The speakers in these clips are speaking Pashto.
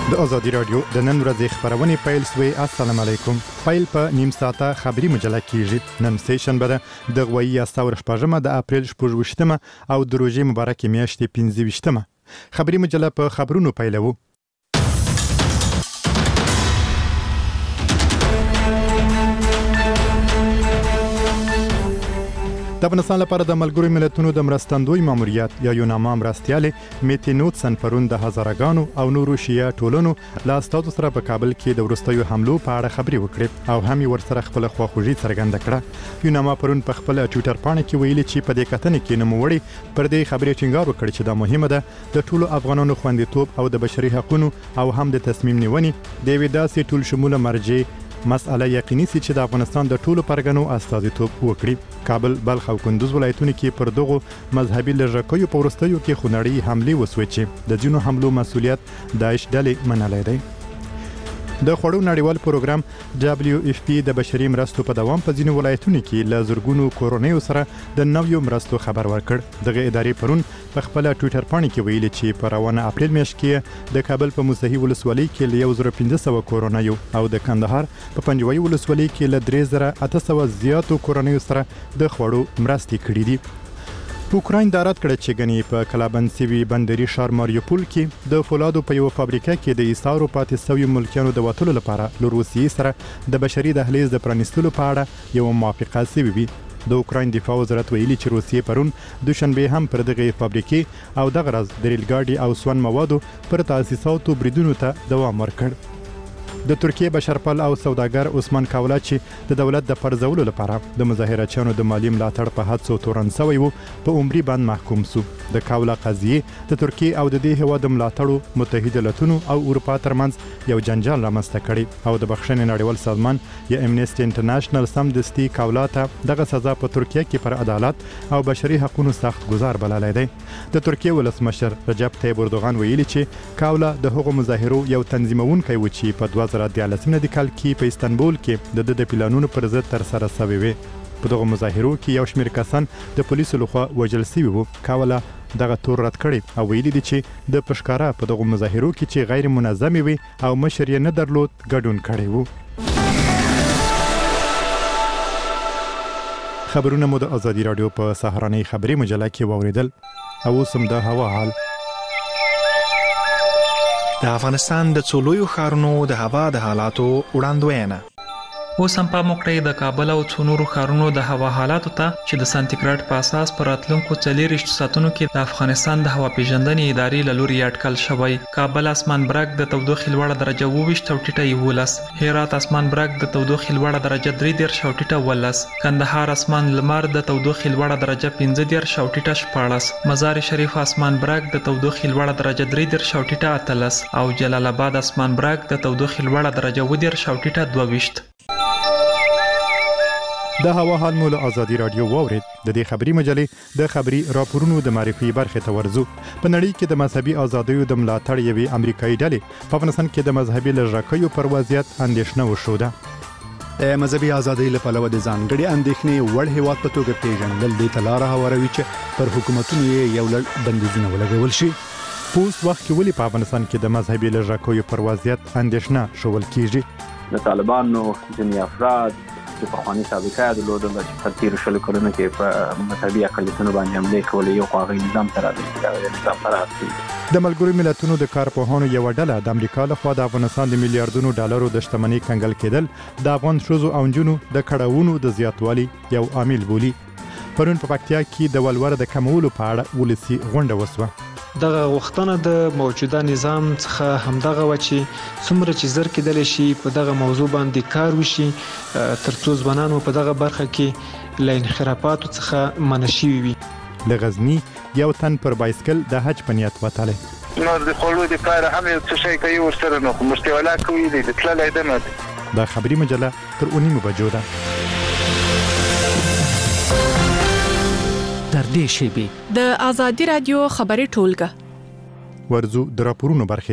د ازادي رادیو د نن ورځې خبرونه پیل سوي. السلام علیکم. پیل په نیم ساعته خبري مجله کیږي. نن سټیشن بده د غوي استور شپږمه د اپریل 28مه او د روزي مبارکه میاشتې 15مه. خبري مجله په خبرونو پیلوو. د افغانستان لپاره د ملګرو ملتونو د مرستندوی ماموریت یا یوناما مرستیاله میتینوتسن پرون د هزارګانو او نورو شیعه ټولنو لا استاد سره په کابل کې د ورستیو حملو په اړه خبري وکړي او هم ورسره خپل خواخوږي څرګنده کړه. یوناما پرون په خپل ټوئیټر باندې کې ویلي چې په دې کتنې کې نوموړي پر دې خبرې ټینګار وکړ چې دا مهمه ده د ټولو افغانانو خوندیتوب او د بشري حقوقو او هم د تصمیم نیونې د ویداسي ټول شموله مرجع مسأله یقیني سي چې د افغانستان د ټولو پرګنو استازیتوب وکړي. کابل، بلخ او کندوز ولایتونو کې پر دغه مذهبي لږکیو په ورستیو کې خونړی حمله وسوي چې د ځینو حملو مسؤلیت داعش ډلې منلای دی. د خوړو نړیوال پروګرام WFP د بشري مرستو په دوام په ځینو ولایتونو کې ل زرګونو کورونیو سره د نویو مرستو خبر ورکړ. دغه ادارې پرون په خپل ټوئیټر باندې کې ویلي چې په روانه اپریل میاشت کې د کابل په موسهي ولسوالۍ کې ل 1500 کورونیو او د کندهار په پنجوي ولسوالۍ کې ل 3800 زیاتو کورونیو سره د خوړو مرستې کړې دي. اوکراین د رات کړه چې غني په کلابنسیوي بندري ښار ماریوپول کې د فولادو په یو فابریکه کې د ایثارو پاتې سوي ملکیانو د وټلو لپاره له روسیې سره د بشري دهلیز د پرانیستلو په اړه یو موافقه شوې وي. د اوکراین دفاع وزارت ویلي چې روسیې پرون دوشنبه هم پر دغه فابریکې او دغه راز د ریل ګاډي او سون موادو پر تاسیساتو بریدونو ته دوام ورکړ. د ترکیه بشرپال او سوداګر عثمان کاولا چې د دولت د پرځولو لپاره د مظاهرچیانو د مالی ملاتړ په حادثو تورن شوی وو په عمري باندې محکوم شو. د کاولا قضیه د ترکیه او د دې هوا د ملاتړو متحده ایالاتونو او اروپا ترمنځ یو جنجال رامنځته کړي او د بخښنې نړیوال سازمان یا امنیسټي انټرنیشنل سمدستي کاولا ته دغه سزا په ترکیه کې پر عدالت او بشري حقوقو سخت گزار بللای دی. د ترکیه ولسمشر رجب طیب اردوغان ویلي چې کاولا د هغو مظاهرو یو تنظیمونکی و چې په 2013 کال کې په استانبول کې د پلانونو پر ضد تر سره شوی وي. په دغه مظاهرو کې یو شمېر کسان د پولیسو لخوا وژل شوي وو. کاولا دغه تور رد کړي او ویلي دي چې د پښکارا په دغه مظاهرو کې چې غیر منظم وي او مشر یې نه درلود ګډون کړي وو. خبرونه مو د ازادي رادیو په سهارنۍ خبري مجله کې واوریدل او سم د هوا حال. د افغانستان د څولویو ښارونو د هوا د حالاتو وړاندوینه. اوس هم په موقع د کابل او څونورو ښارونو د هوا حالاتو ته چې د سانتیګریډ په اساس پر راتلونکو 40 ساعتونو کې د افغانستان د هوا پیژندنې ادارې له لوري اټکل شوی. کابل اسمان برګ د تودوخې لوړه درجه 22 او ټیټه 11. هرات اسمان برګ د تودوخې لوړه درجه 3 او ټیټه 11. کندهار اسمان لمر د تودوخې لوړه درجه 15 او ټیټه 14. مزار شریف اسمان برګ د تودوخې لوړه درجه 3 او ټیټه 18. او جلال آباد اسمان برګ د تودوخې لوړه درجه 10 او ټیټه 22. د هوا حال مول ازادي رادیو واورید. د دې خبري مجلې د خبري راپورونو د معرفي برخه ته ورزو. په نړۍ کې د مذهبي ازادیو د ملاتړ یوې امریکایي ډلې په افغانستان کې د مذهبي لږکیو پر وضعیت اندېښنه وشوده. د مذهبي ازادۍ لپاره د ځانګړي اندېښنې وړ هیواد په توګه پیژندل د تلاره هواروي چې پر حکومتونو یو لړ بندیزونه ولګول شي. په اوس وخت کې ولې په افغانستان کې د مذهبي لږکیو پر وضعیت اندېښنه شول کیږي؟ د طالبانو ځینې افراد چې په خواني سابقه درلوده چې په تیر شلو کلونو کې په مذهبي اقلیتونو باندې حمله کولې یو خواغی نظام تر راځي. د ملګرو ملتونو د کارپوهانو یو ډله د امریکا لخوا د افغانستان د میلیارډونو ډالرو د شتمنۍ کنګل کېدل د افغان شوزو او جنونو د کډاوونو د زیاتوالي یو عامل بولی. پرون په پکتیا کې د ولور د کمولو په اړه ولسی غونډه وسوه. دغه وختونه د موجوده نظام څخه همدغه و چې څومره چې زر کېدل شي په دغه موضوع باندې کار وشي ترڅو ځوانانو په دغه برخه کې له انحرافاتو څخه منع شي وي. لغزنی یو تن پر بایسکل د حج په نیت وتلی. نو د خلکو د کار هم یو څه شي کوي ورسره نو مستولا کوي د تللای دمه. دا خبري مجله تر 9 بجو ده. تر دې شیبې د ازادي رادیو خبري ټولګه ورزو د راپورونو برخه ته.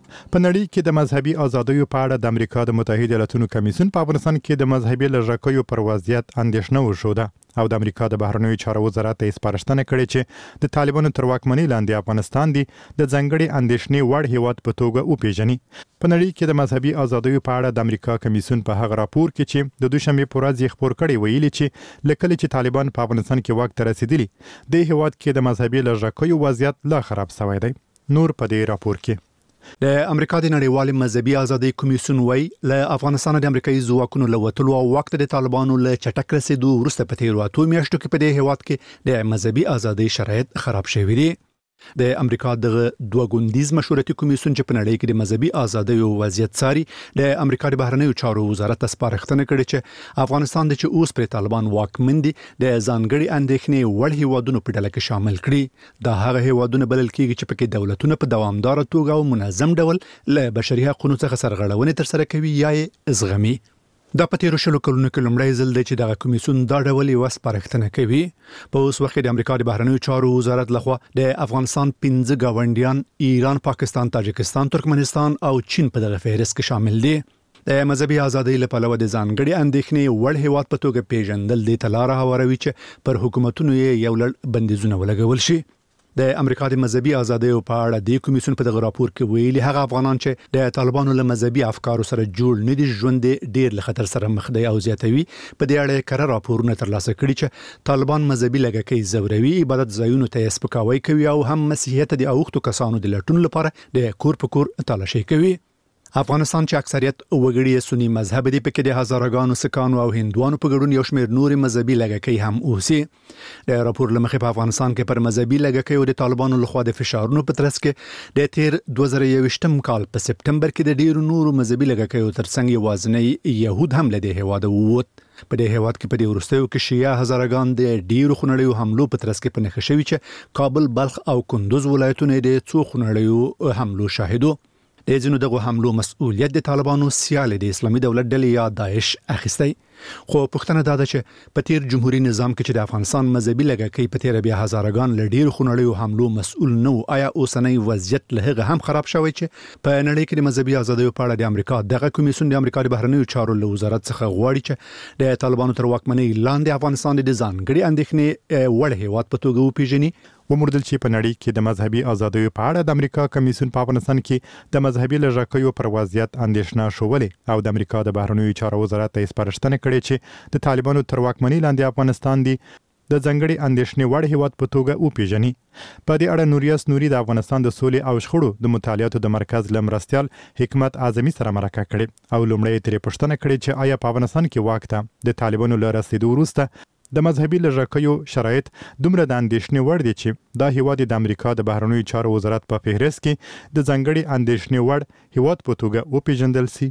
په نړۍ کې د مذهبي ازادیو په اړه د امریکا د متحده ایالاتونو کمیسیون په افغانستان کې د مذهبي لږکیو پر وضعیت اندېښنه وښوده او د امریکا د بهرنیو چارو وزارت ته سپارښتنه کړې چې د طالبانو تر واکمنۍ لاندې افغانستان د ځنګړې اندېښنې وړ هیواد په توګه وپیژني. په نړۍ کې د مذهبي ازادیو په اړه د امریکا کمیسیون په هغه راپور کې چې د دوشنبه په ورځ خبر کړی ویلي چې لکه چې طالبان په افغانستان کې واک ته رسیدلی د هیواد کې د مذهبي لږکیو وضعیت لا خراب شوی دی. نور په دې راپور کې د امریکا د نړیوال مذهبي ازادي کمیسیون وایي له افغانستان د امریکایي ځواکونو له وټلو او وخت د طالبانو له چټک رسیدو وروسته په تیر 2 میاشتو کې په دې هیواد کې د مذهبي ازادي شرایط خراب شوي دي. د امریکا د دوه ګوندیز مشورتي کمیسیون چې په نړۍ کې د مذهبي ازادۍ وضعیت څاري د امریکا د بهرنیو چارو وزارت ته سپارښتنه کړې چې افغانستان د چې اوس پر طالبان واکمن دي د ځانګړي اندېښنې وړ هیوادونو په ډله کې شامل کړي. دا هغه هیوادونه بلل کېږي چې پکې دولتونه په دوامدار توګه او منظم ډول له بشري حقوقو څخه سرغړونې ترسره کوي یا یې زغمي. دا په تیرو شلو کلونو کې لومړی ځل دی چې دغه کمیسیون دا ډول یو سپارښتنه کوي. په اوس وخت د امریکا د بهرنیو چارو وزارت لخوا د افغانستان 15 گاونډیان ایران، پاکستان، تاجکستان، ترکمنستان او چین په دغه فهرست کې شامل دي. د مذهبي ازادۍ لپاره د ځانګړي اندېښنې وړ هیواد په توګه پیژندل د تلاره هواروي چې پر حکومتونو یو لړ بندیزونه ولګول شي. د امریکا د مذهبي ازادۍ په اړه د کمیسیون په دغه راپور کې ویلي هغه افغانان چې د طالبانو له مذهبي افکارو سره جوړ نه دي ژوند ډیر له خطر سره مخ دی او زیاتوي. په دې اړه کره راپورونه ترلاسه کړي چې طالبان مذهبي لږکي زوروي، عبادت ځایونو ته سپکاوی کوي او هم مسیحیت د اوښتو کسانو د لټون لپاره د کور په کور تلاشي کوي. افغانستان چې اکثریت وګړي سنی مذهب دي پکې د هزارګانو سکانو او هندوانو په ګډون یو شمېر نور مذهبي لږکي هم اوسي. د راپور لمخې په افغانستان کې پر مذهبي لږکي او د طالبانو لخوا د فشارونو په ترڅ کې د تیر 2021 کال په سپټمبر کې د ډیرو نورو مذهبي لږکیو ترڅنګ یوازنی يهود هم له دې هواده ووت. په دې هواد کې په دې ورستیو کې شیعه هزارګان د ډیرو خونړیو حملو په ترڅ کې پنځه شوی چې کابل، بلخ او کندوز ولایتونه د څو خونړیو حملو شاهدو. د ځینو دغه حملو مسؤلیت د طالبانو سیال د اسلامي دولت ډلې یا داعش اخیستی. خو پښتنه دا ده چې په تیر جمهوریت نظام کې چې د افغانستان مذهبي لږکي په تیر بیا هزارګان له ډیرو خونړیو حملو مسؤل نه و، آیا اوسنۍ وضعیت له هغه هم خراب شوی چې په نړۍ کې د مذهبي ازادۍ په اړه د امریکا دغه کمیسیون د امریکا د بهرنیو چارو له وزارت څخه غواړي چې د طالبانو تر واکمنۍ لاندې افغانستان د ځانګړي اندېښنې وړ هیواد په توګه وپیژني. وموردل چې په نړۍ کې د مذهبي ازادیو په اړه د امریکا کمیسیون په افغانستان کې د مذهبي لږکیو پر وضعیت اندېښنه شولې او د امریکا د بهرنیو چارو وزارت ته سپارښتنه کړې چې د طالبانو تر واکمنۍ لاندې افغانستان د ځنګړي اندېښنې وړ هیواد په توګه وپیژني. په دې اړه نوریاس نوري د افغانستان د سولې او شخړو د مطالعاتو د مرکز لمرستيال حکمت اعظمي سره مرکه کړې او لومړی ترې پوښتنه کړې چې آیا په افغانستان کې واک ته د طالبانو له رسیدو وروسته د مذهبي لږکیو شرایط دومره د اندېښنې وړ دي چې دا هیواد د امریکا د بهرنیو چارو وزارت په فهرست کې د ځنګړي اندېښنې وړ هیواد په توګه وپیژندل سي.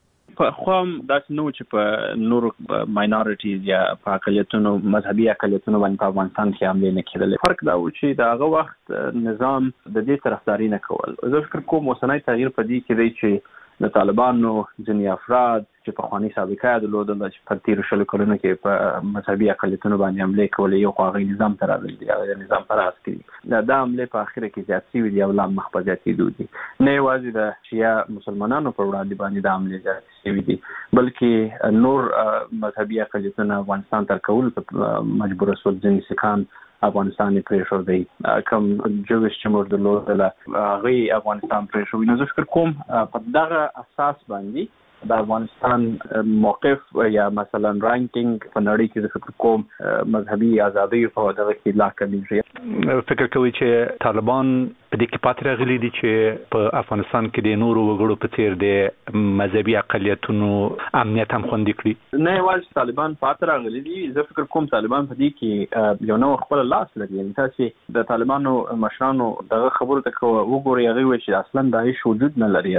په خام داسې نو چې په نورو ماینورټیز یا په اقلیتونو مذهبي اقلیتونو باندې په افغانستان کې حمله نه کېدلې. فرق دا و چې د هغه وخت نظام د دې طرفداري نه کول. زه فکر کوم اوسنۍ تغییر په دې کې دی چې د طالبانو ځینې افراد چې په خواني سابقه درلودله چې په تیرو شلو کلونو کې په مذهبي اقلیتونو باندې حملې کولې، یو خو هغوی نظام ته راغلي دي، هغه نظام په راس کړي. دا حملې په اخره کې زیات شوي دي او لا مخ په زیاتېدو دي. نه یوازې د شیعه مسلمانانو پر وړاندې باندې دا حملې زیات شوي دي، بلکې نور مذهبي اقلیتونه افغانستان تر کولو ته مجبور شول. ځینې سیکان افغانستان پرېښود دی، کوم جویش چې موږ درلودله هغوی افغانستان پرېښوي. نو زه فکر کوم په دغه اساس باندې د افغانستان موقف یا مثلا رانکینګ په نړۍ کې زه فکر کوم مذهبي ازادۍ په دغه کې لا کمیږي. فکر کوي چې طالبان په دې کې پاتې راغلي دي چې په افغانستان کې د نورو وګړو په څیر د مذهبي اقلیتونو امنیت هم خوندي کړي؟ نه یوازې طالبان پاتې راغلي دي، زه فکر کوم طالبان په دې کې یو نوع خپل لاس لري. یعنې تاسې د طالبانو مشرانو دغه خبرو ته وګورئ، هغوی وایي چې اصلا داعش وجود نه لري،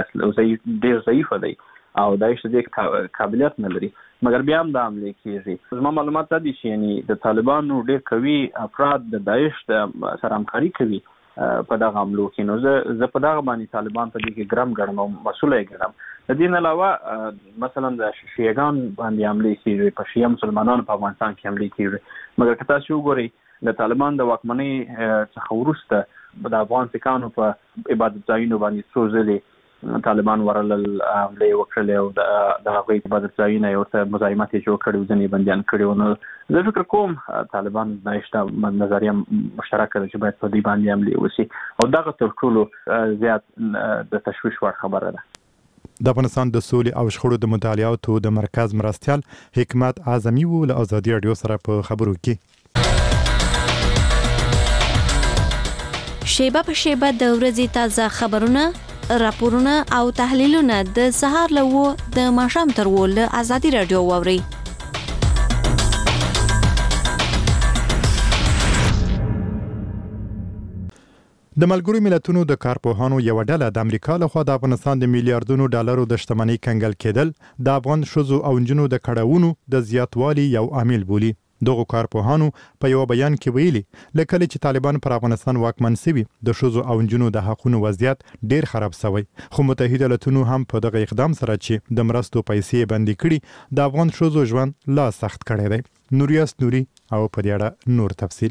ډېر ضعیفه دی او داعش دې قابلیت نه لري، مګر بیا هم دا حملې کېږي. زما معلومات دا دي چې یعنې د طالبانو ډېر قوي افراد د داعش سره همکاري کوي په دغه حملو کې. نو زه په دغه باندې طالبان په دې کې ګرم ګڼم او مسؤله یې ګڼم. د دې نه علاوه مثلا د شیعهګان باندې حملې کېږي، په شیعه مسلمانانو په افغانستان کې حملې کېږي. مګر که تاسو وګورئ د طالبان د واکمنۍ څخه وروسته د افغان سیکانو په عبادت ځایونو باندې څو ځلې طالبان ورل عمله وکړلې او د هغوی په بدل ځایونه یو څه مزاحمت جوړ کړي ځنې بنديان کړي نو زه فکر کوم طالبان نشته نظریه مشترکه ده چې باید په دې باندې عملي وشي او دغه تر ټولو زیات د تشویش وړ خبره ده. د افغانستان د سولې او شخړو د مطالعاتو د مرکز مرستیال حکمت اعظمي و له ازادي رادیو سره په خبرو کې. شیبه په شیبه د ورځې تازه خبرونه، راپورونه او تحلیلونه د سهار له و د ماښام تر و له ازادي رادیو واوري. د ملګرو ملتونو د کارپوهانو یو ډله د امریکا لخوا د افغانستان د میلیارډونو ډالرو د شتمنۍ کنګل کېدل د افغان ښځو او نجونو د کړهونو د زیاتوالي یو عامل بولي. دغه کارپوهانو په یو بیان کې ویلي لکه چې طالبان پر افغانستان واکمن شوي د ښځو او نجونو د حقوقو وضعیت ډیر خراب شوی، خو متحده ایالاتونو هم په دغه اقدام سره چې د مرستو پیسې بندي کړي د افغان ښځو ژوند لا سخت کړی دی. نوریاس نوري او په دې اړه نور تفصیل.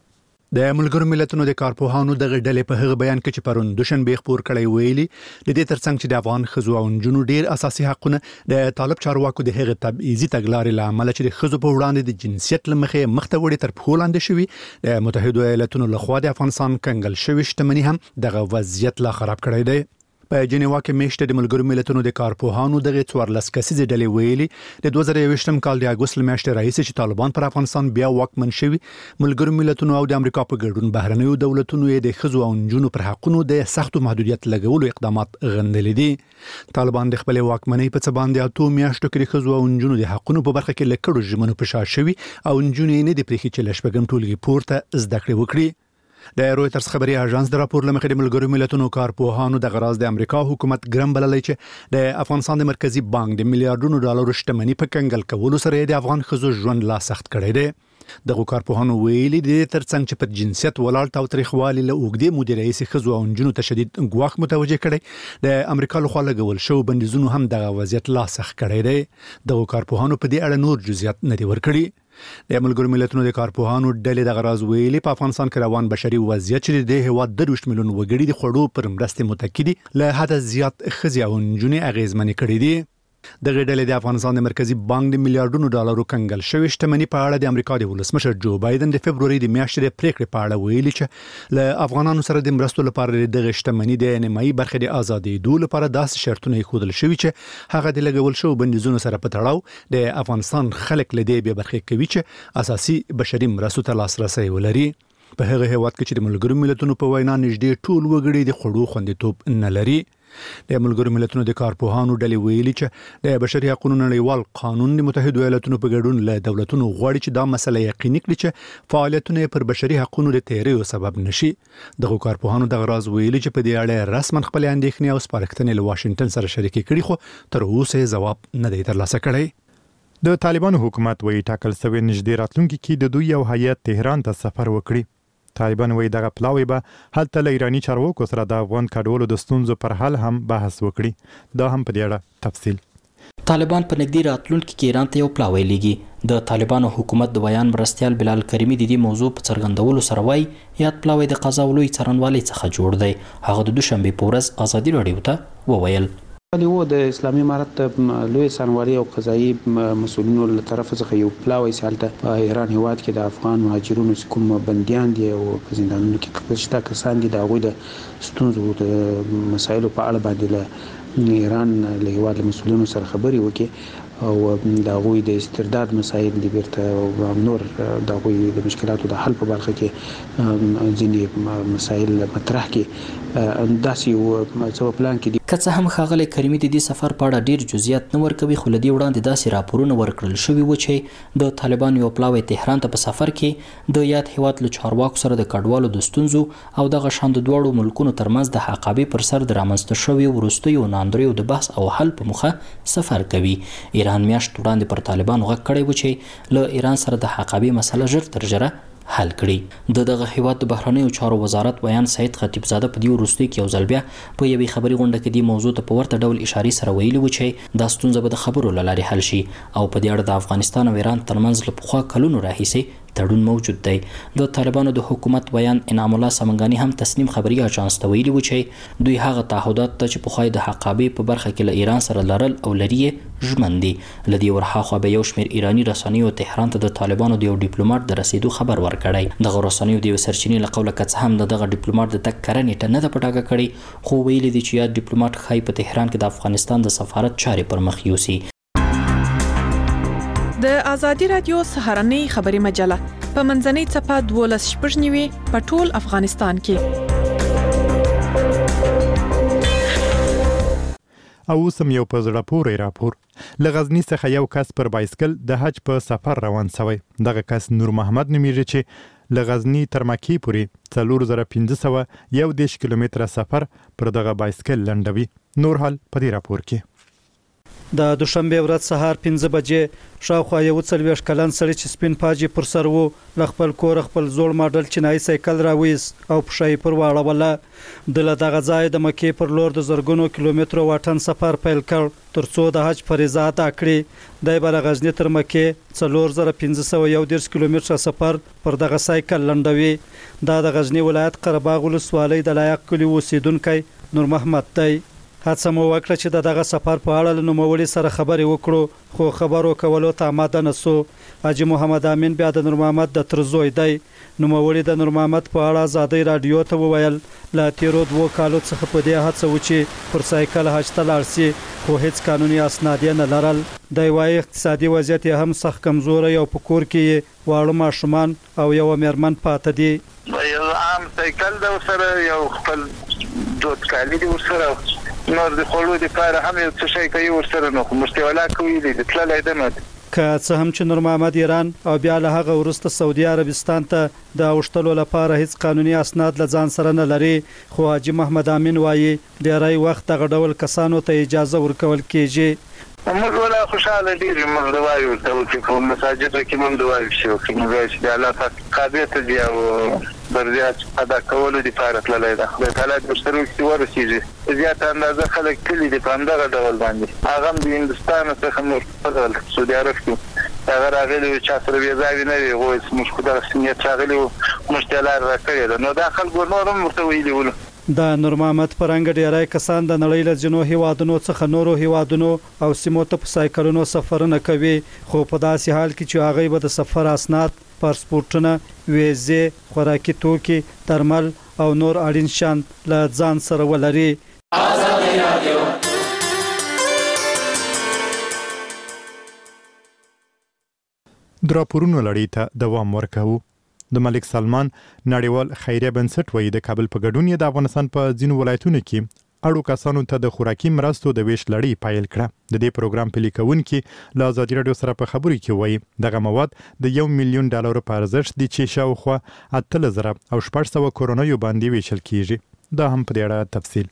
د ملګرو ملتونو د کارپوهانو دغه ډلې په هغه بیان کې چې پرون دوشنبه خبر کړی ویلي د دې ترڅنګ چې د افغان ښځو او نجونو ډیر اساسي حقونه د طالب چارواکو د هغه تبعیضي تګلارې لامل چې د ښځو په وړاندې د جنسیت لمخې مخته وړي تر پښو لاندې شوي، د متحده ایالاتونو لخوا د افغانستان کنګل شوی شتمنۍ هم دغه وضعیت لا خراب کړی دی. په جنیوا کې میشته د ملګرو ملتونو د کارپوهانو دغه 14 کسیزې ډلې ویلي د 2023م کال د اګوست میاشتې راهیسې چې طالبان پر افغانستان بیا واکمن شوي، ملګرو ملتونو او د امریکا په ګډون بهرنیو دولتونو د ښځو او نجونو پر حقوقو د سختو محدودیت لګولو اقدامات غندلي دي. طالبان د خپل واکمنۍ په څه باندې 8 میاشتو کې د ښځو او نجونو د حقوقو په برخه کې لکړو ژمنو په شا شوي او نجونې نه د پریخي چې لشپګم ټولګي پورته زده کړې وکړي. د رويټرز خبري اژانس د راپور لمخې د ملګرو ملتونو کارپوهانو د غراز د امریکا حکومت ګرم بللی چې د افغانستان د مرکزی بانک د میلیارډونو ډالرو شتمنۍ په کنګل کولو سره د افغان ښځو ژوند لا سخت کړی دی. دغه کارپوهانو ویلي د ترڅنګ چې په جنسیت ولاړ تاوتریخوالي له اوګدې مدیریت رئیس ښځو او نجونو ته شدید ګواښ متوجه کړي، د امریکا لخوا لګول شو بندیزونو هم دغه وضعیت لا سخت کړی دی. دغه کارپوهانو په دې اړه نور جزئیات نه دی ورکړي. د ملګرو ملتونو د کارپوهانو ډلې د غراز ویلي په افغانستان کې روان بشري وضعیت چې د هیواد 2 میلیون وګړي د خوړو پر مرستې متکی دي له حد زیات ښځې او نجونې اغیزمنې کړې دي. دغه ډلې د افغانستان د مرکزی بانک د میلیارډونو ډالرو کنګل شوی شتمنۍ په اړه د امریکا د ولسمشر جو بایدن د فبرवरी د میاشتې د پریکړې په اړه ویلي چې له افغانانو سره د مرستو لپاره د شتمنۍ د نیمایي برخه د ازادي دول لپاره داسې شرطونه خودل شوی چې هغه د لګول شو بندیزونو سره په تړاو د افغانستان خلک لدی به برخه کوي چې اساسي بشري مرستو ته لاسرسي ولري. په هغه هیواد کې چې د ملګرو ملتونو په وینا نږدې ټول وګړي د خوړو خوندیتوب نه لري. د ملګرو ملتونو د کارپوهانو ډلې ویلي چې د بشري حقوقو نړیوال قانون د متحده ایالاتونو په ګډون له دولتونو غواړي چې دا مسله یقیني کړي چې فعالیتونه پر بشري حقوقو د تیریو سبب نشي. دغه کارپوهانو د غراز ویلي چې په دې اړه رسمن خپل اندېښنې او سپارښتنې له واشنگټن سره شریکې کړي، خو تر اوسه جواب نه دی ترلاسه کړی. د طالبانو حکومت وایي ټاکل شوی نږدې راتلونکي کې د دوی یو هیئت تهران ته سفر وکړي. طالبان وایي دغه پلاوی به هلته له ایرانی چارواکو سره د افغان کډوالو د ستونزو پر حل هم بحث وکړي. دا هم په دې اړه تفصیل. طالبان په نږدې راتلونکي کې ایران ته یو پلاوی لیږي. د طالبانو حکومت د بیان مرستیال بلال کریمی د دې موضوع په څرګندولو سره وایي یاد پلاوی د قضا ولوی څرنوالي څخه جوړ دی. هغه د دوشنبه په ورځ ازادي رادیو ته وویل و د اسلامي امارت لوی څرنوالي او قضایي مسؤلینو له طرف څخه یو پلاوی سالته په ایران هیواد کې د افغان مهاجرونو کوم بنديان دي او په زندانونو کې کښته کسان دي د هغوی د ستونزو د مسایلو په اړه باندې له ایران له هیواد مسؤلینو سره خبرې وکړي او د هغوی د استرداد مسایل دي بیرته او نور د هغوی د مشکلاتو د حل په برخه کې ځینې مسایل مطرح کړي. داسې یو څه پلان کې دي. که څه هم ښاغلی کریمي د دې سفر په اړه ډیر جزئیات نه ورکوي، خو له دې وړاندې داسې راپورونه ورکړل شوي و چې د طالبانو یو پلاوی تهران ته په سفر کې د یاد هیواد له چارواکو سره د کډوالو د ستونزو او دغه شان د دواړو ملکونو ترمنځ د حقابې پر سر د رامنځته شویو وروستیو ناندریو د بحث او حل په موخه سفر کوي. ایران میاشت وړاندې پر طالبانو غږ کړی و چې له ایران سره د حقابې مسله ژر تر ژره حل کړي. دغه هیواد د بهرنیو چارو وزارت بیان سید خطیب زاده په دې وروستي کې یو ځل بیا په یوې خبري غونډه کې د موضوع ته په ورته ډول اشاره سره ویلي و چې دا ستونزه به د خبرو له لارې حل شي او په دې اړه د افغانستان او ایران ترمنځ له پخوا کلونو راهیسې تړون موجود دی. د طالبانو د حکومت ویان انعام الله سمنګانی هم تسنیم خبري اژانس ته ویلي و چې دوی هغه تعهدات ته چې په خوای د حقابې په برخه کې له ایران سره لرل او لري ژمن دي. لدی ورهاخوا به یو شمېر ایرانی رسنیو تهران ته د طالبانو د یو ډیپلوماټ د رسیدو خبر ورکړی. دغه رسنیو د یو سرچینې له قوله کڅ هم دغه ډیپلوماټ د تک کرنې ته نه ده پټاګه کړی، خو ویلي دي چې یا ډیپلوماټ خای په تهران کې د افغانستان د سفارت چارې پر مخ یوسي. د ازادي رادیو سهارنۍ خبري مجله په منځنۍ صفحه 12 په ټول افغانستان کې. او سم یو په زړه پورې راپور له غزنی څخه یو کس پر بایسکل د حج په سفر روان شوی. دغه کس نور محمد نومیږي چې له غزنی تر مکی پورې 4511 کیلومتره سفر پر دغه بایسکل لنډوي. نور حال په دې راپور کې. د دوشنبه ورځ سهار 5 بجې شاوخوا یو 40 کلن سړی چې سپین پاجي پر سر وو ل خپل کور خپل زوړ ماډل چینایي سایکل راويس او پښې پر واړوله. د دغه ځای د مکې پر لور د زرګونو کیلومترو واټن سفر پیل کړ ترڅو د حج فریضه ادا کړي. د بل غزنی تر مکې 4511 کیلومتره سفر پر دغه سایکل لنډوي. د غزنی ولایت قرهباغ ولسوالۍ د لایق کلی اوسیدونکو نور محمد دی. هڅه مو وکړه چې دغه سفر په اړه له نوموړي سره خبرې وکړو، خو خبرو کولو ته آماده نسو. حاجی محمد امین بیا د نور محمد د ترزوی دی. نوموړي د نور محمد په اړه ازادي رادیو ته وویل لا تیرو 2 کالو څخه په دې هڅه و چې پر سایکل حج ته لاړ شي، خو هیڅ قانوني اسناد نه لرل. د وايي اقتصادي وضعیت هم سخت کمزور او په کور کې واړه ماشومان او یو میرمن پاتې دي. یو عام سایکل د سره یو خپل دوت کالی دی سره نور د خلکو لپاره هم یو څه شي کوي ورسره نو مستولا کوي د تللای دمه که څه هم چې نور محمد ایران او بیا له هغه ورسته سعودي عربستان ته د اوشتلو لپاره هیڅ قانوني اسناد له ځان سره نه لري، خو حاجی محمد امین وایي ډیری وخت دغه ډول کسانو ته اجازه ورکول کیږي. موږ ولا خوشاله دي موږ د وایو ته چې په مساجد کې موږ د وایو چې موږ چې الله پاک قابلیت دی او برزيات ادا کول دي فارق لای دا د تعالی د سره چې ورسیږي زیات اندازه خلک کلی دي په همدغه ډول باندې هغه د هندستان څخه نور په سعودي عرب کې هغه راغلي چې سره ویزاوی نه وي غوښ موږ خو د سنیت راغلي مشتلار راکړي نو داخل ګورنور مرته ویلي ول. د نور محمد پرنګ ډیری کسان د نړۍ له جنو هیوادونو څخه نورو هیوادونو او سیمو ته په سایکلونو سفرونه کوي، خو په داسې حال کې چې هغه به د سفر اسناد، پاسپورتونه، ویزې، خوراکي توکي، درمل او نور اړین شیان له ځان سره ولري. ازادي رادیو دراپورونو لړۍ ته دوام ورکوو. د ملک سلمان نړیوال خیریه بنسټ وایي د کابل په ګډون د افغانستان په ځینو ولایتونو کې اړو کسانو ته د خوراکي مرستو د ویش لړۍ پیل کړه. د دې پروګرام پلي کوونکي له ازادي رادیو سره په خبرو کې وایي دغه مواد د $1 ملیون په ارزښت دي چې شاوخوا 8000 او 600 کورونایو باندې ویشل کیږي. دا هم په دې اړه تفصیل.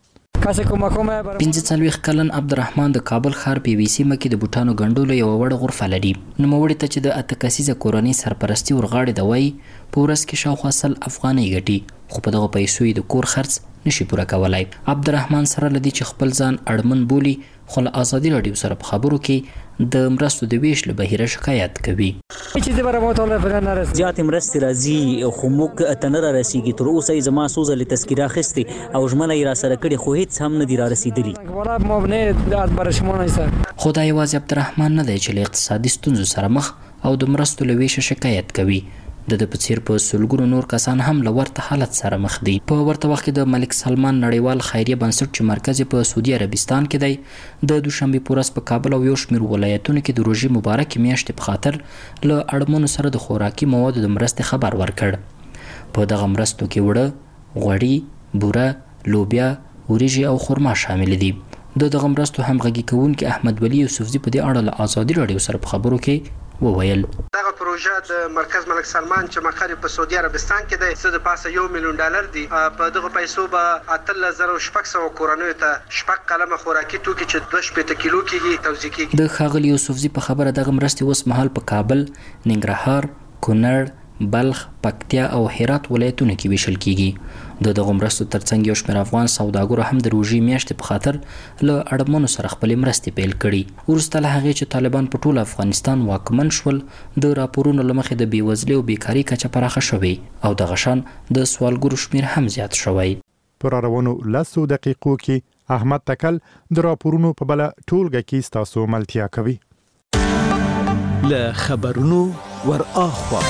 45 کلن عبدالرحمن د کابل ښار پی وی سی مکه د بوټانو غندولو یو وړ غرفه لري. نو موړی ته چې د اتکاسیزه کورنۍ سرپرستی ورغاړي د وای پورس کې شاوخوا 100 افغانۍ ګټي، خو په دغه پیسو د کور خرڅ نشي پوره کولای. عبدالرحمن سره لدی چې خپل ځان اړمن بولی، خو له ازادي رادیو سره په خبرو کې د مرستو د ویش له بهیره شکایت کوي. چې زبر مو ټول په نه رسي زیات مرستې راځي خو موږ ته نه رسیږي. تر اوسه زما سوزه ل تذکره خستي او ژمنه را سره کړي خو هیڅ هم نه دی را رسیدلی. ولا مبنه د برشمونه سره خدای یوازې عبدالرحمن نه دی چې له اقتصادي ستونزو سره مخ او د مرستو له ویش شکایت کوي. د پڅیر په سلګونو نور کسان هم له ورته حالت سره مخ دي. په ورته وخت کې د ملک سلمان نړیوال خیریه بنسټ چې مرکز په سعودي عربستان کې دی د دوشنبه پورس په کابل او یو شمېر ولایتونو کې د روژې مبارک میاشتې په خاطر له اړمنو سره د خوراکي موادو د مرستې خبر ورکړ. په دغه مرستو کې وړه، غوړي، بوره، لوبیا، وریجې او خرما شامل دي. دغه مرستو همغږي کوونکي احمد ولی یوسفزي په دې اړه له ازادي رادیو سره په خبرو کې وویل دغه پروژه د مرکز ملک سلمان چې مقر په سعودي عربستان کې دی څه د پاسه $1 ملیون دي. په دغه پیسو به 8600 کورنیو ته شپږ قلمه خوراکي توکي چې 2 کیلو کېږي توزیع کېږي. د ښاغلي یوسفزي په خبره دغه مرستې اوس مهال په کابل، ننګرهار، کونړ، بلخ، پکتیا او هرات ولایتونو کې ویشل کیږي. د دغه مرستو ترڅنګ یو شمېر افغان سوداګرو هم د روژې میاشتې په خاطر له اړمنو سره خپلې مرستې پیل کړي. وروسته له هغې چې طالبان په ټول افغانستان واکمن شول، د راپورونو له مخې د بېوزلۍ او بیکاري کچه پراخه شوې او دغه شان د سوالګرو شمېر هم زیات شوی. پر روانو 10 دقیقو کې احمد تکل د راپورونو په بل ټولګه کې ستاسو ملتیا کوي. له خبرونو ور اخوا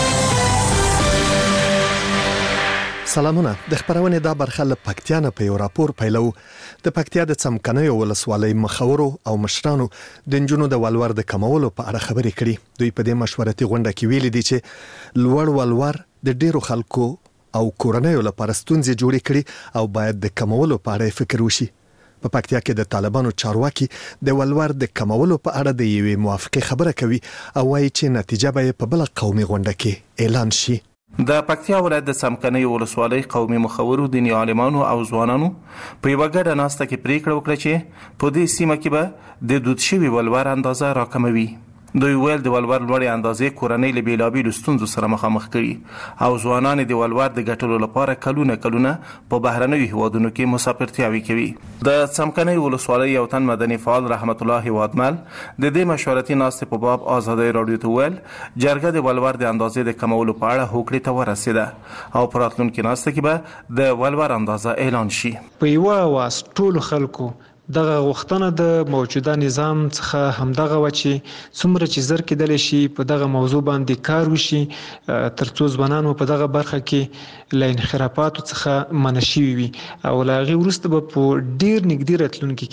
سلامونه. د خبرونې دا برخه له پکتیا نه په یو راپور پیلو. د پکتیا د څمکنیو ولسوالۍ مخورو او مشرانو د نجونو د ولور د کمولو په اړه خبرې کړي. دوی په دې مشورتي غونډه کې ویلي دي چې لوړ ولور د ډیرو خلکو او کورنیو لپاره ستونزې جوړې کړي او باید د کمولو په اړه فکر وشي. په پکتیا کې د طالبانو چارواکي د ولور د کمولو په اړه د یوې موافقه خبره کوي او وایي چې نتیجه به په بل قومي غونډه کې اعلان شي. د پکتیا ولایت د څمکنیو ولسوالۍ قومي مخورو دیني عالمانو او ځوانانو په یوه ګډه ناسته کې پریکړه وکړه چې په دې سیمه کې به د دود شوي ولور اندازه راکموي. دوی ویل د ولور لوړې اندازې کورنۍ له بیلابیلو ستونزو سره مخامخ کړي او ځوانان د ولور د ګټلو لپاره کلونه په بهرنیو هیوادونو کې مسافرتیاوې کوي. د څمکنیو ولسوالۍ یو تن مدني فعال رحمت الله هیوادمل د دې مشورتي ناستې په باب ازادۍ راډیو ته ویل جرګه د ولور د اندازې د کمولو په اړه هوکړې ته ورسېده او په راتلونکي ناسته کې به د ولور اندازه اعلان شي. په یوه واس ټولو خلکو دغه غوښتنه د موجوده نظام څخه همدغه و چې څومره چې زر کېدلی شي په دغه موضوع باندې کار وشي ترڅو ځوانانو په دغه برخه کې له انحرافاتو څخه منع شوي وي او له هغې وروسته به په ډېر نږدې راتلونکي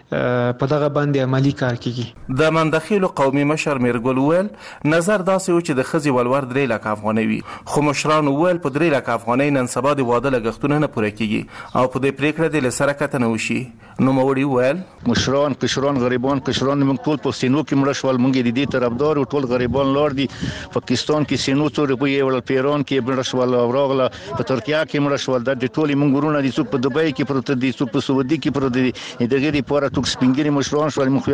کې په دغه باندې عملي کار کیږي. د مندخیلو قومي مشر میرګل وویل نظر داسې و چې د ښځې ولور 3 لک افغانۍ وي، خو مشرانو وویل په 3 لک افغانۍ نن سبا د واده لګښتونه نه پوره کیږي او په دې پریکړه د له سره کتنه وشي. نوموړي ویل مشران کشران غریبان موږ ټول په سینو کې مړه شول، موږ د دې طرفدار او ټول غریبان لار دي. پاکستان کې سینو څو روپۍ ول، پیران کې مړه شول او راغله په ترکیه کې مړه شول. د ټولې موږ ورونه دي څوک په دوبۍ کې پروت دي څوک په سعودي کې پروت دي. دغه لپاره ټوک سپینګری مشران شول موږ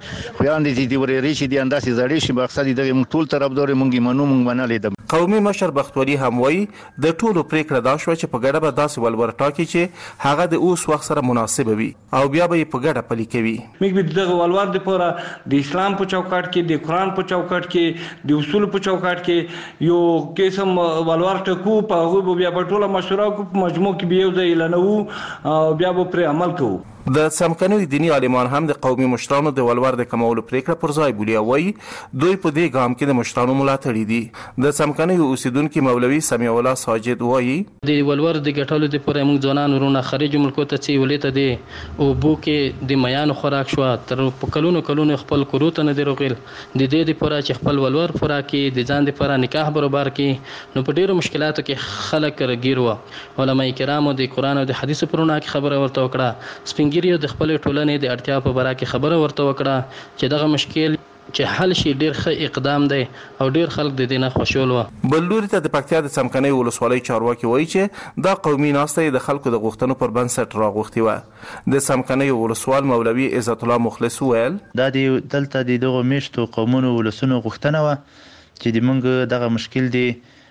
خویان دي د ورېری شي د انداسې زړې شي مقصد دغه موږ ټول طرفدار موږ منلې ده. قومي مشر بختوري هم وایي د ټولو پریکړه دا شو چې په ګډه به داسې ولور ټاکي چې هغه د اوس وخت سره مناسب وي او بیا به په ګډه پلي کوي. موږ به دغه ولور لپاره د اسلام په چوکاټ کې د قرآن په چوکاټ کې د اصول په چوکاټ کې یو قسم ولور ټکو په هغه بیا په ټوله مشوره کو په مجموع کې به یو ځای اعلانوو او بیا به پر عمل کوو. د څمکنیو دیني عالمان هم د قومي مشرانو د ولور د کمولو پریکړه پر ځای بولي او وایي دوی په دې ګام کې د مشرانو ملاتړي دي. د څمکنیو اوسیدونکي مولوي سمیع الله ساجد وایي د ولور د ګټلو لپاره موږ ځوانان ورونه خارج ملکو ته چې ولې ته دي او بو کې د میانو خوراک شو تر په کلونو خپل کوروته نه دی روغل د دې لپاره چې خپل ولور پوره کې د ځان لپاره نکاح برابر کې نو په ډیرو مشکلاتو کې خلک راګیر و. علماء کرامو د قرآن او د حدیث پرونه کې خبره ورته وکړه. ګیریو د خپل ټولنې د اړتیا په باره کې خبره ورته وکړه چې دغه مشکل چې حل شي ډیر ښه اقدام دی او ډیر خلک د دې نه خوشحال و. بل لوري ته د پکتیا د څمکنیو ولسوالۍ چارواکي وایي چې دا قومي ناسته د خلکو د غوښتنو پر بنسټ راغوښتې وه. د څمکنیو ولسوال مولوي عزت الله مخلص ویل دا دلته د دغو میشتو قومونو ولسونو غوښتنه وه چې د موږ دغه مشکل د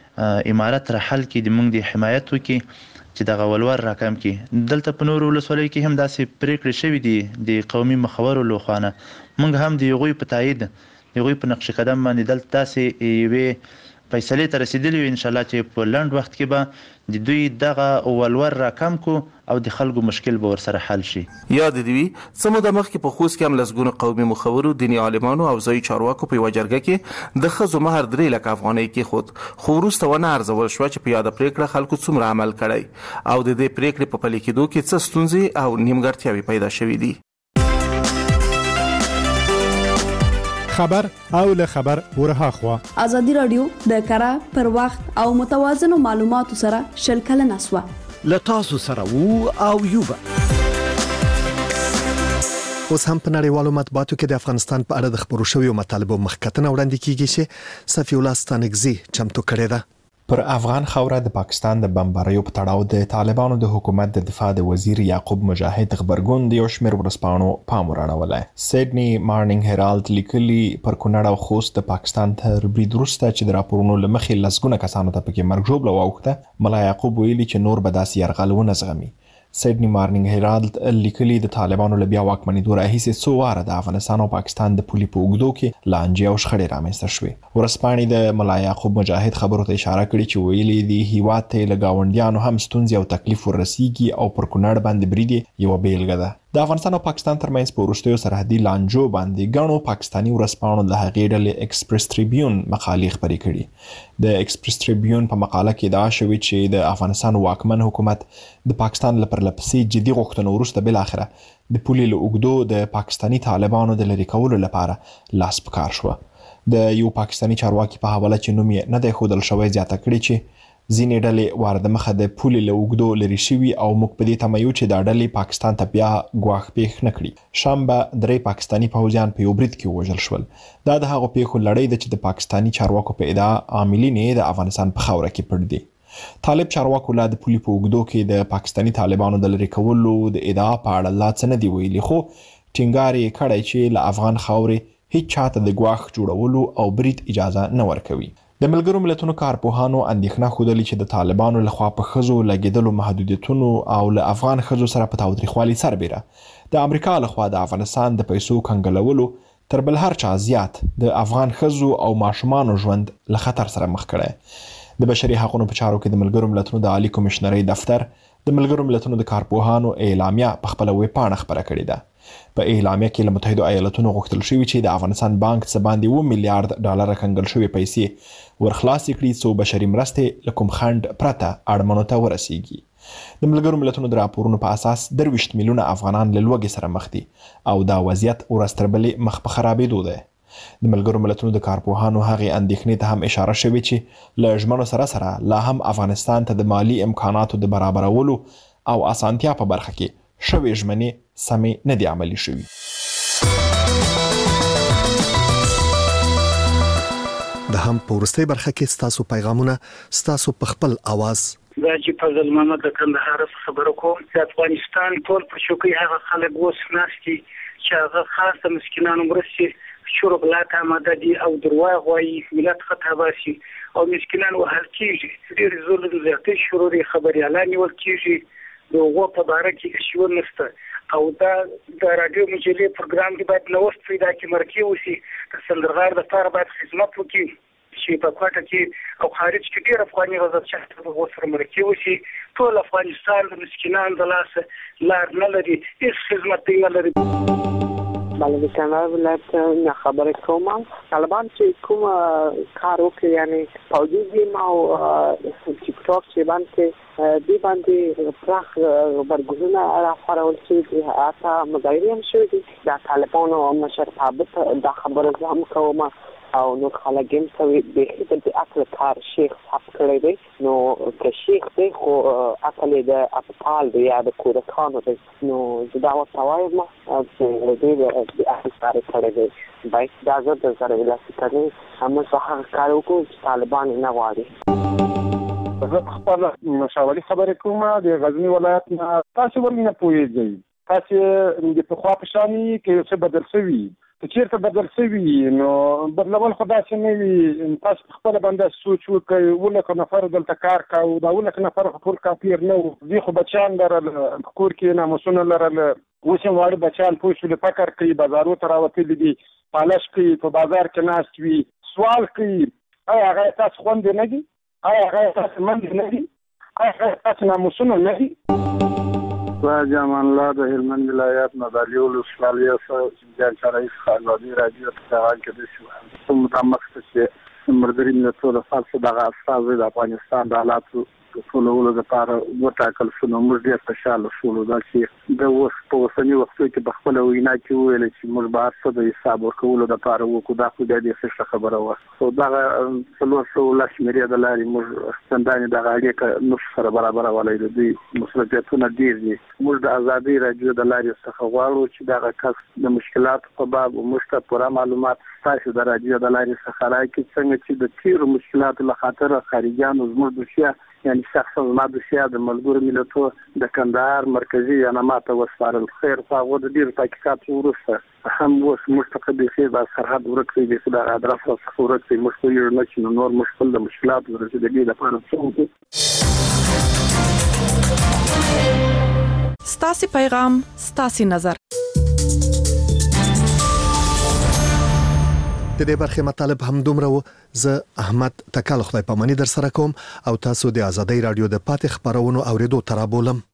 امارت را حل کړي، د موږ د حمایت وکړي چې دغه ولور راکم کی. دلته په نورو ولسوالیو کې هم داسې پریکړې شوې دي د قومي مخورو لخوا. موږ هم د هغوی په تایید د هغوی په نقش قدم باندې دلته داسې یوې فیصلې ته رسیدلي یو انشاءالله چې په لنډ وخت کې به د دوی دغه ولور راکم کو او د خلکو مشکل به ورسره حل شي. یاد دې وي څه موده مخکې په خوست کې هم لسګونه قومي مخورو دیني عالمانو او ځایي چارواکو په یوه جرګه کې د ښځو مهر 3 لک افغانۍ کېښود، خو وروسته ونه ارزول شوه چې په یاده پریکړه خلکو څومره عمل کړی او د دې پریکړې په پلي کېدو کې څه ستونزې او نیمګړتیاوې پیدا شوې دي. خبر او له خبر ورهاخوا ازادي رادیو د کره پر وخت او متوازن معلوماتو سره شل کلن اسوا لتاسو سره وو او یوبا. اوس هم په نړیوالو مطبوعاتو کې د افغانستان په اړه د خبرو شویو مطالبو مخکتنه وړاندې کیږي چې صفی الله ستانکزي چمتو کړی ده. پر افغان خوره د پاکستان د بمباریو په تړاو د طالبانو د حکومت د دفاع د وزیر یعقوب مجاهد غبرګون د یو شمېر ورځپاڼو پام ورانولی. سیډني مارنینګ هیرالد لیکلي پر کونړ او خوست د پاکستان تر برید وروسته چې د راپورونو له مخې لسګونه کسانو ته پکې مرګ ژوبله واوښته، ملا یعقوب ویلي چې نور به داسې یرغل ونه زغمي. سیډني مارنینګ هیرالد لیکلي د طالبانو له بیا واکمنېدو راهیسې څو واره د افغانستان او پاکستان د پولې په اوږدو کې لانجې او شخړې رامنځته شوې. ورځپاڼې د ملا یعقوب مجاهد خبرو ته اشاره کړې چې ویلي دي هیواد ته له ګاونډیانو هم ستونزې او تکلیف ورسیږي او پر کونړ باندې برید یوه بیلګه ده. د افغانستان او پاکستان ترمنځ په وروستیو سرحدي لانجو باندې ګڼو پاکستاني ورځپاڼو د هغې ډلې ایکسپریس ټریبیون مقالې خپرې کړي. د ایکسپریس ټریبیون په مقاله کې ادعا شوې چې د افغانستان واکمن حکومت د پاکستان له پرلپسې جدي غوښتنو وروسته بالاخره د پولې له اوږدو د پاکستاني طالبانو د لرې کولو لپاره لاس په کار شوه. د یو پاکستاني چارواکي په حواله چې نوم یې نه دی ښودل شوی زیاته کړې چې ځینې ډلې وار د مخه د پولې له اوږدو لرې شوي او موږ په دې تمه یو چې دا ډلې پاکستان ته بیا ګواښ پېښ نه کړي. شنبه 3 پاکستاني پوځیان په یو برید کې ووژل شول. دا د هغو پیښو لړۍ ده چې د پاکستاني چارواکو په ادعا عاملین یې د افغانستان په خاوره کې پټ دي. طالب چارواکو لا د پولې په اوږدو کې د پاکستاني طالبانو د لرې کولو د ادعا په اړه لا څه نه دي ویلي، خو ټینګار یې کړی چې له افغان خاورې هیڅ چاته د ګواښ جوړولو او برید اجازه نه ورکوي. د ملګرو ملتونو کارپوهانو اندېښنه ښودلې چې د طالبانو لخوا په ښځو لګېدلو محدودیتونو او له افغان ښځو سره په تاوتریخوالي سربیره د امریکا لخوا د افغانستان د پیسو کنګلولو تر بل هر چا زیات د افغان ښځو او ماشومانو ژوند له خطر سره مخ کړی. د بشري حقوقو په چارو کې د ملګرو ملتونو د عالی کمشنرۍ دفتر د ملګرو ملتونو د کارپوهانو اعلامیه په خپله ویبپاڼه خپره کړې ده. په اعلامیه کې له متحده ایالاتونو غوښتل شوي چې د افغانستان بانک څخه باندې 2 میلیارډ ډالر کنګل شوي پیسې ورخلاصې کړي څو بشري مرستې له کوم خنډ پرته اړمنو ته ورسیږي. د ملګرو ملتونو د راپورونو په اساس 23 میلیونه افغانان له لوږې سره مخ دي او دا وضعیت ورځ تر بلې مخ په خرابېدو دی. د ملګرو ملتونو د کارپوهانو هغې اندېښنې ته هم اشاره شوې چې له ژمنو سره لا هم افغانستان ته د مالی امکاناتو د برابرولو او اسانتیا په برخه کې شوې ژمنې سمې نه دي عملي شوي. د هم په وروستۍ برخه کې ستاسو پیغامونه ستاسو په خپل आवाज. دا چې فضل محمد د کندهار خبرو کوم چې افغانستان ټول په شوکي هغه خلک اوس ناشتي چې هغه خاصه مسکینانو مرستې شروع بلات آماده دي او درواغ وایي ملت خطا باسي او مسکینان وهل کېږي. ډېر ظلم زیاتې شروع خبري اعلان نیول کېږي د هغو په باره کې شور نشته او دا د راډیو مجلې پروګرام کې باید نوښت پیدا کړي، مرکې وشي، د سندرغاړو لپاره باید خدمت وکړي چې په کوټه کې او خارج کې ډېر افغاني غزل شخص په سره مرکې وشي. ټول افغانستان د مسکینانو د لاسه لار نه لري، هیڅ خدمت نه لري. بله کندهار ولایت نه خبرې کوم. طالبان چې کوم کار وکړي یعنی پوځي ګیم او ټیک ټاک چې باندې دی باندې پراخ غبرګونونه راخورول شوي دي، حتی مظاهرې هم شوي دي. د طالبانو مشر ثابت دا خبره زه هم کوم او نو خلک هم کوي د اصل کار شیخ صاحب کړی دی. نو که شیخ دی خو اصل د ابطال دی یا د کودکانو دی، نو زه دا ورته وایم چې دوی د اصل کار کړی دی. باید دا زه د سره ولاسي کوي موږ په هغه کار وکړو چې طالبان نه غواړي. زه خپل مشاوري خبرې کوم د غزني ولایت نه. تاسو ولې نه پوهېږئ؟ تاسو د پخوا په شان کې څه بدل شوي؟ که چېرته بدل شوي نو بدلول خو داسې نه وي. تاسو په خپله باندې سوچ وکړئ. 19 نفر دلته کار کوو، دا 19 نفر خو ټول کافر نه وو. دوی خو بچیان لرل، په کور کې ناموسونه لرل. اوس هم واړه بچیان پوه شولې فکر کوي، بازارو ته راوتلي دي، پالش کوي، په بازار کې ناست وي، سوال کوي. آیا هغه تاسو خوندې نه دي؟ آیا هغه تاسو منډې نه دي؟ آیا هغه تاسو ناموسونه نه دي؟ جامان الله د هلمند ولایت نه د لیول استرالیا سره د رئیس خالدی راډیو ته کې د شو متمخصص چې مردري ملتونو فالسه دغه استاد د افغانستان د حالاتو ټولولو لپاره وټاکل شو. نو موږ ډېر خوشاله شولو دا چې د اوس په اوسني وخت کې په خپله وینا کې وویل چې موږ به هر څه د حساب ورکولو لپاره وکړو. دا خو بیا ډېر ښه خبره وه. خو دغه 400 شمېرې د لارې موږ څندانې دغه اړیکه نشو سره برابرولی. د دوی مصروفیتونه ډېر دي. موږ د ازادۍ راډیو د لارې څخه غواړو چې دغه کس د مشکلاتو په باب موږ ته پوره معلومات ستاسو د راډیو د لارې څخه راکړي، څنګه چې د تیرو مشکلاتو له خاطره خارجیانو زموږ دوسیه یعنی شخصا زما دوسیه د ملګرو ملتونو د کندهار مرکزي یانما ته وسپارل. خیر خو هغه د ډېرو تحقیقاتو وروسته هم اوس موږ ته بیخي د سرحد ورک دی، بیخي د ادرس څخه ورک دی. موږ پوهېږو نه چې نور موږ خپل د مشکلاتو د رسېدګۍ لپاره څه وکړو. ستاسې پیغام ستاسې نظر. د دې برخې مطالب هم دومره و. زه احمد تکل خدای پاماني در سره کوم او تاسو د ازادۍ رادیو د پاتې خبرونو اوریدو ته رابولم.